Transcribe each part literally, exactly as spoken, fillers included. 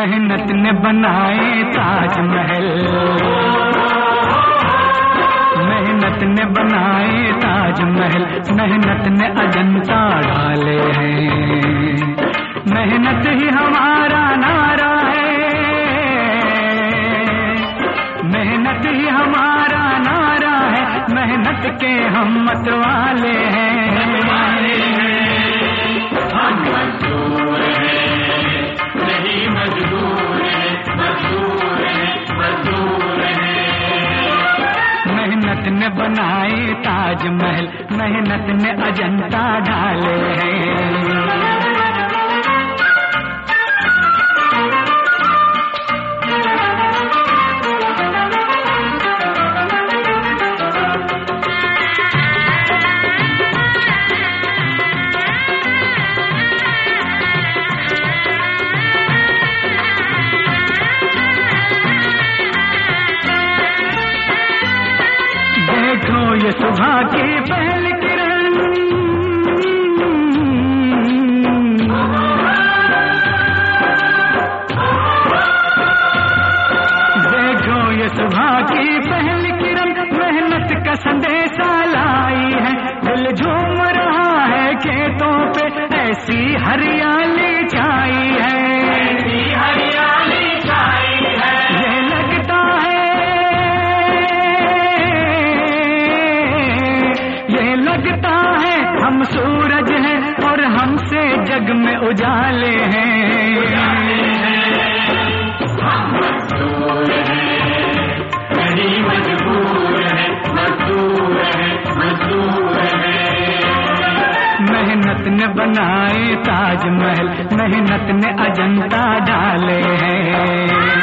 मेहनत ने बनाए ताजमहल, मेहनत ने बनाए ताजमहल, मेहनत ने अजंता ढाले हैं। मेहनत ही हमारा नारा है, मेहनत ही हमारा नारा है, मेहनत के हम मतवाले हैं। हम मजदूर हैं, नहीं मजबूर हैं, मजदूर हैं, मजदूर हैं। मेहनत ने बनाए ताजमहल, मेहनत ने अजंता ढाले हैं। ये सुबह की पहली किरण, देखो ये सुबह की पहली किरण, मेहनत का संदेशा लाई है। दिल झूम रहा है खेतों पे, ऐसी हरियाली छाई है, ऐसी हरियाली छाई है। ये लगता है, लगता है हम सूरज हैं और हमसे जग में उजाले हैं। हम मजदूर हैं, नहीं मजबूर हैं, मजदूर हैं, मजदूर हैं। मेहनत ने बनाए ताजमहल, मेहनत ने अजंता ढाले हैं।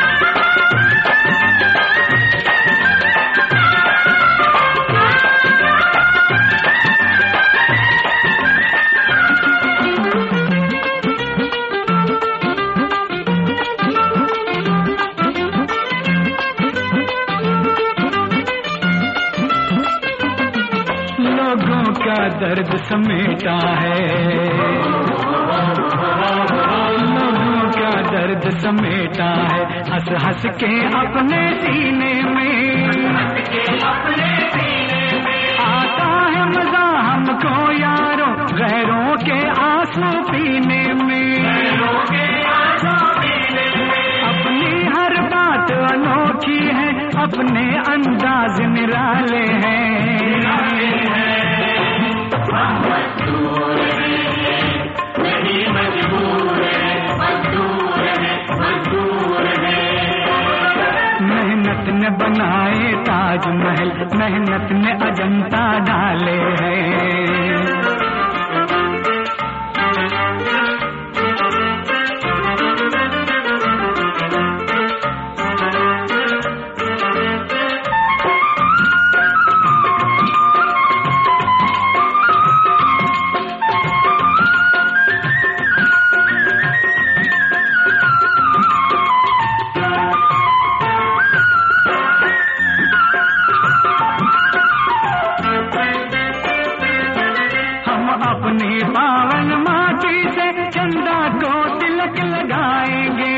लोगों का दर्द समेटा है, लोगों का दर्द समेटा है, हंस हंस के अपने सीने में, आता है मजा हमको यारों गैरों के आंसू पीने में। अपनी हर बात अनोखी है, अपने अंदाज निराले हैं। हम मजदूर हैं, नहीं मजबूर हैं, मजदूर हैं, मजदूर हैं। मेहनत ने बनाए ताजमहल, मेहनत ने अजंता ढाले हैं। अपनी पावन माटी से चंदा को तिलक लगाएंगे,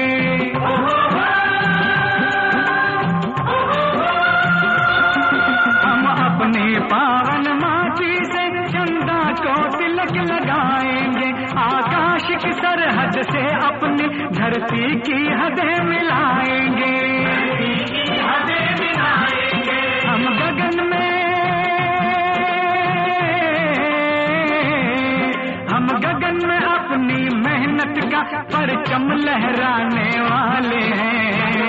हम अपनी पावन माटी से चंदा को तिलक लगाएंगे। आकाश की सरहद से अपनी धरती की हदें मिलाएंगे, हदें मिलाएंगे। हम गगन में, हम गगन में अपनी मेहनत का परचम लहराने वाले हैं।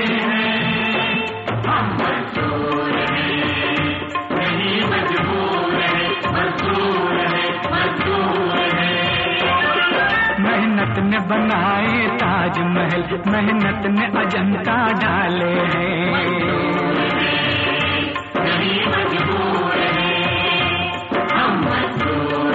हम मजदूर हैं, नहीं मजबूर हैं, मजदूर हैं, मजदूर हैं। मेहनत ने बनाए ताजमहल, मेहनत ने अजंता ढाले हैं। नहीं मजबूर हैं, हम मजदूर